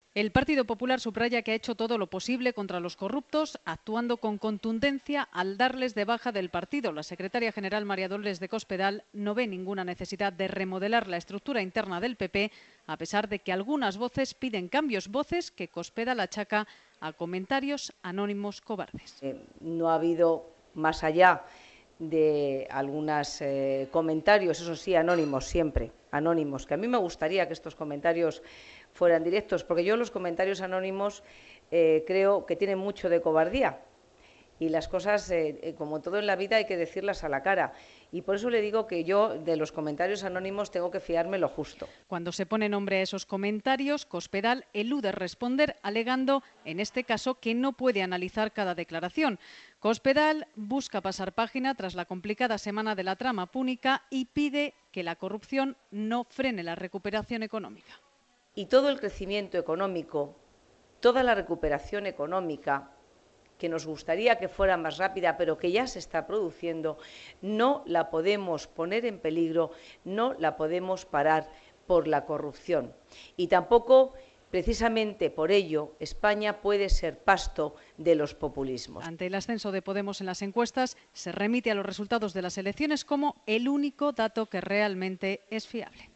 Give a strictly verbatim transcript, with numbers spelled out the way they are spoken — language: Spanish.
El Partido Popular subraya que ha hecho todo lo posible contra los corruptos, actuando con contundencia al darles de baja del partido. La secretaria general María Dolores de Cospedal no ve ninguna necesidad de remodelar la estructura interna del P P, a pesar de que algunas voces piden cambios, voces que Cospedal achaca a comentarios anónimos cobardes. Eh, no ha habido, más allá de algunos eh, comentarios, eso sí, anónimos, siempre, anónimos, que a mí me gustaría que estos comentarios fueran directos, porque yo los comentarios anónimos eh, creo que tienen mucho de cobardía. Y las cosas, eh, como todo en la vida, hay que decirlas a la cara. Y por eso le digo que yo, de los comentarios anónimos, tengo que fiarme lo justo. Cuando se pone nombre a esos comentarios, Cospedal elude responder, alegando, en este caso, que no puede analizar cada declaración. Cospedal busca pasar página tras la complicada semana de la trama púnica y pide que la corrupción no frene la recuperación económica. Y todo el crecimiento económico, toda la recuperación económica, que nos gustaría que fuera más rápida, pero que ya se está produciendo, no la podemos poner en peligro, no la podemos parar por la corrupción. Y tampoco, precisamente por ello, España puede ser pasto de los populismos. Ante el ascenso de Podemos en las encuestas, se remite a los resultados de las elecciones como el único dato que realmente es fiable.